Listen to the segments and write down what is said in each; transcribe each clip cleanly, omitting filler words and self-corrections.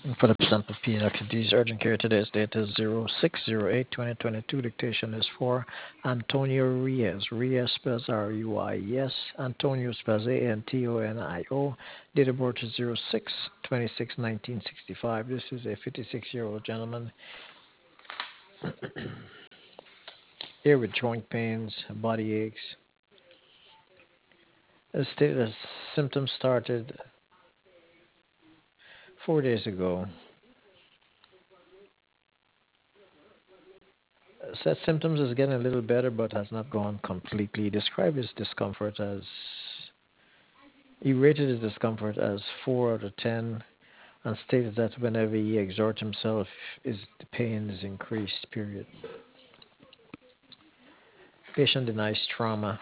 For the percent of PLKD's urgent care today's date is 0608-2022. Dictation is for Antonio Reyes. Reyes spells R-U-I-E-S. Antonio spells A-N-T-O-N-I-O. Date of birth is 06-26-1965. This is a 56-year-old gentleman here with joint pains, body aches. As stated, as symptoms started 4 days ago. Said symptoms is getting a little better, but has not gone completely. Described his discomfort as he rated his discomfort as 4 out of 10, and stated that whenever he exerts himself, the pain is increased. Period. Patient denies trauma.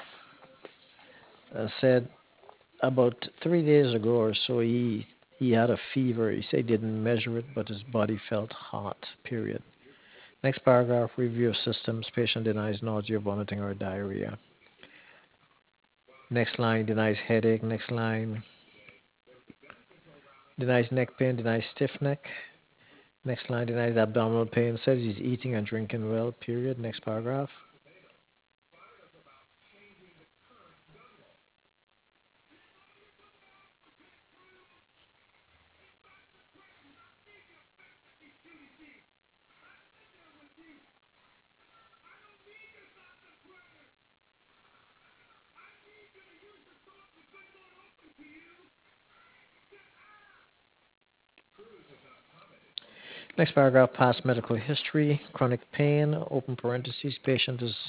Said about 3 days ago or so, he had a fever. He said he didn't measure it, but his body felt hot. Period. Next paragraph, review of systems. Patient denies nausea, vomiting, or diarrhea. Next line, denies headache. Next line, denies neck pain, denies stiff neck. Next line, denies abdominal pain, says he's eating and drinking well, period. Next paragraph. Next paragraph, past medical history, chronic pain, open parentheses, patient is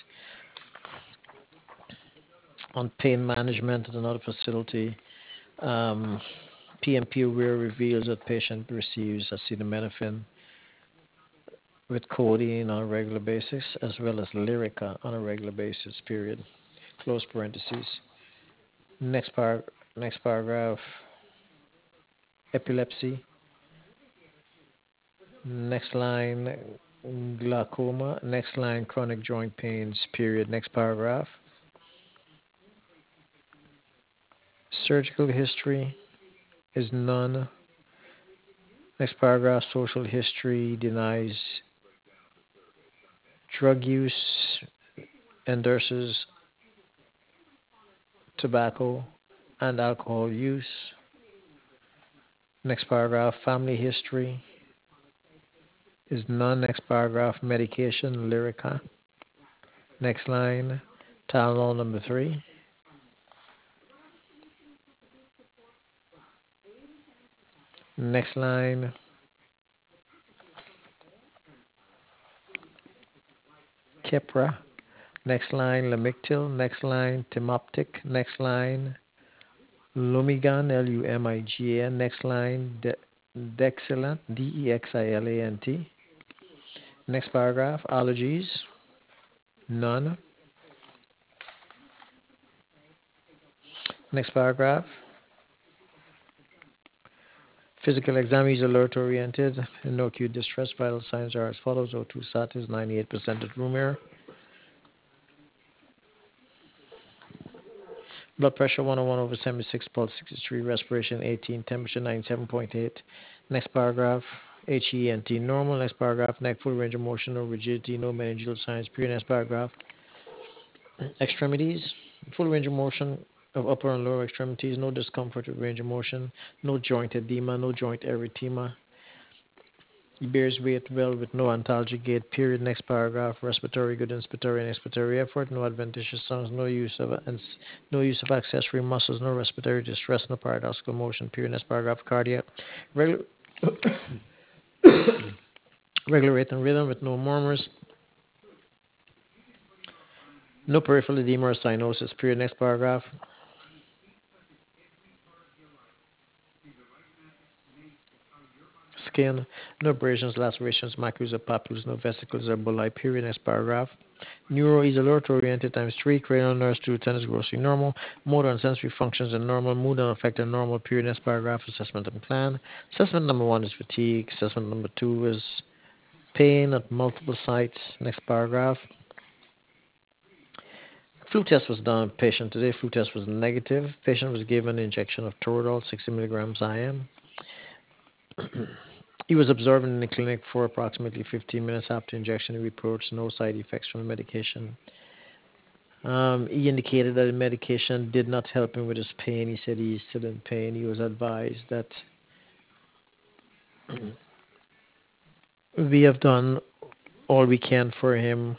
on pain management at another facility. Um, PMP aware reveals that patient receives acetaminophen with codeine on a regular basis, as well as Lyrica on a regular basis, period. Close parentheses. Next, next paragraph, epilepsy. Next line, glaucoma. Next line, chronic joint pains, period. Next paragraph. Surgical history is none. Next paragraph, social history denies drug use, endorses tobacco and alcohol use. Next paragraph, family history is none. Next paragraph, medication, Lyrica. Next line, Tylenol number 3. Next line, Keppra. Next line, Lamictal. Next line, Timoptic. Next line, Lumigan, Lumigan. Next line, Dexilant, Dexilant. Next paragraph, allergies, none. Next paragraph, physical exam is alert oriented, no acute distress. Vital signs are as follows: O2 sat is 98% at room air. Blood pressure 101/76, pulse 63, respiration 18, temperature 97.8. Next paragraph, HENT normal. Next paragraph, neck full range of motion, no rigidity, no meningeal signs. Period. Next paragraph, extremities, full range of motion of upper and lower extremities, no discomfort with range of motion, no joint edema, no joint erythema. He bears weight well with no antalgic gait. Period. Next paragraph. Respiratory good, inspiratory and expiratory effort. No adventitious sounds. No use of accessory muscles. No respiratory distress. No paradoxical motion. Period. Next paragraph. Cardiac. Regular, regular rate and rhythm with no murmurs. No peripheral edema or cyanosis. Period. Next paragraph. Skin. No abrasions, lacerations, maculas or papules. No vesicles or bullae. Period. Next paragraph. Neuro is alert oriented times 3. Cranial nerves to tennis grossly normal. Motor and sensory functions are normal. Mood unaffected normal. Period. Next paragraph. Assessment and plan. Assessment number 1 is fatigue. Assessment number 2 is pain at multiple sites. Next paragraph. Flu test was done on patient today. Flu test was negative. Patient was given an injection of Toradol 60 milligrams IM. He was observed in the clinic for approximately 15 minutes after injection. He reports no side effects from the medication. He indicated that the medication did not help him with his pain. He said he's still in pain. He was advised that we have done all we can for him.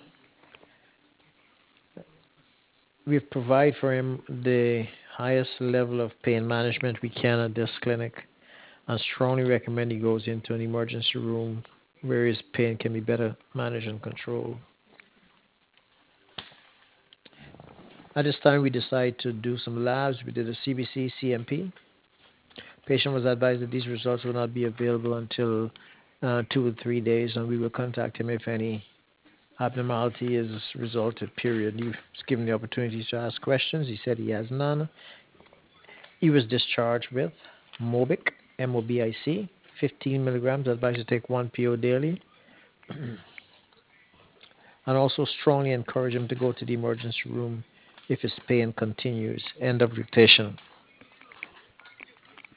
We've provided for him the highest level of pain management we can at this clinic and strongly recommend he goes into an emergency room where his pain can be better managed and controlled. At this time, we decided to do some labs. We did a CBC, CMP. Patient was advised that these results will not be available until 2 or 3 days, and we will contact him if any abnormality is resulted, period. He was given the opportunity to ask questions. He said he has none. He was discharged with Mobic, MOBIC, 15 milligrams, advised to take 1 PO daily, and also strongly encourage him to go to the emergency room if his pain continues. End of dictation.